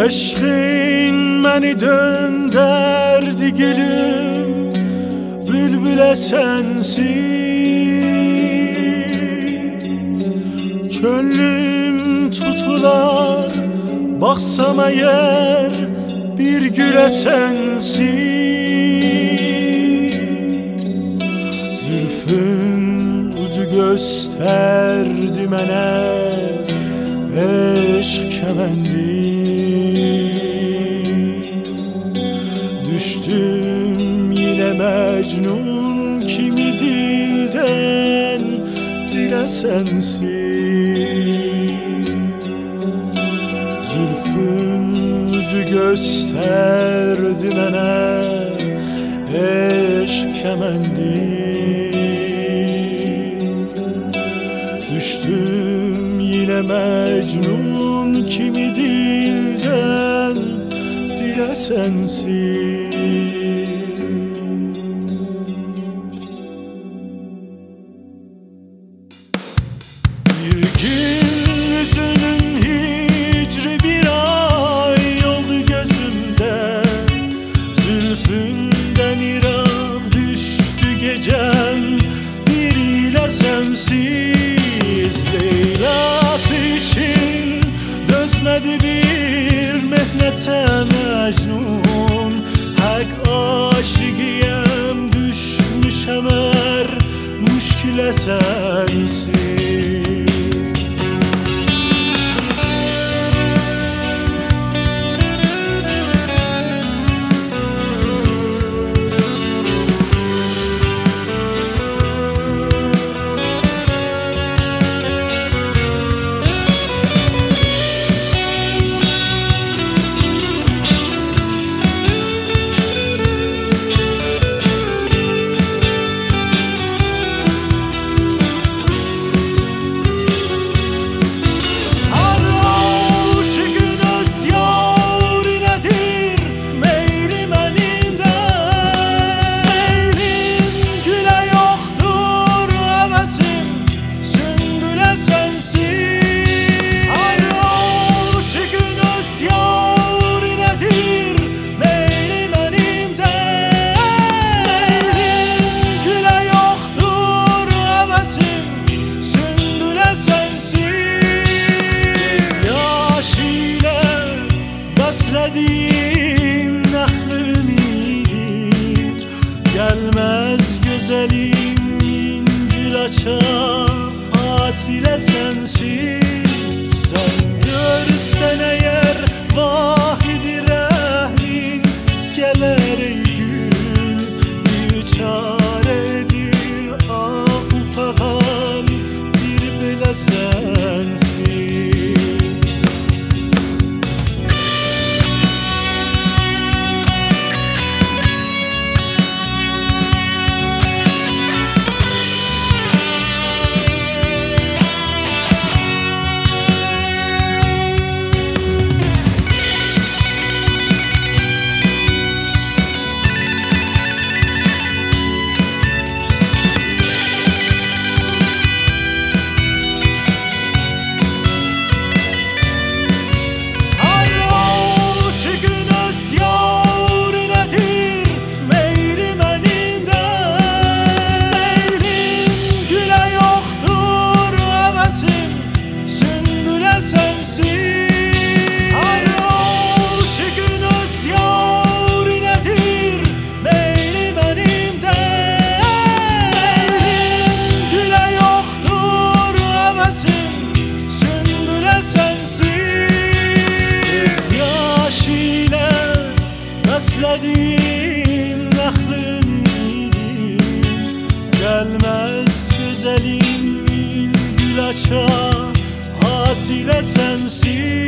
Eşqin məni döndərdi gülüm, bülbülə sənsiz. Könlüm tutular, baxsam əgər bir gülə sənsiz. Zülfün ucu göstərdi mənə eşq kəməndi. Düştüm yine Mecnun kimi dilden dile sensiz. Zülfün yüzü gösterdi mənə eşq kəməndi. Düştüm yine Mecnun kimi dilden dile sensiz. Bir gün yüzünün hicri bir ay oldu gözümde. Zülfünden irak düştü gecem, bir ile sensiz. Leylası için dözmedi bir mehnete Mecnun. Hak aşıgiyem düşmüşem er müşkile sensiz. Besledim nahl ümidim, gelmez gözelimin gül açar hasile sensiz. Sen görsen eğer vahidi rahmin, geler ey gül bir çaredir. Ah ufağan bir bile sensiz. Besledim nahl ümidim, gelmez gözelimin gül açar hasile sensiz.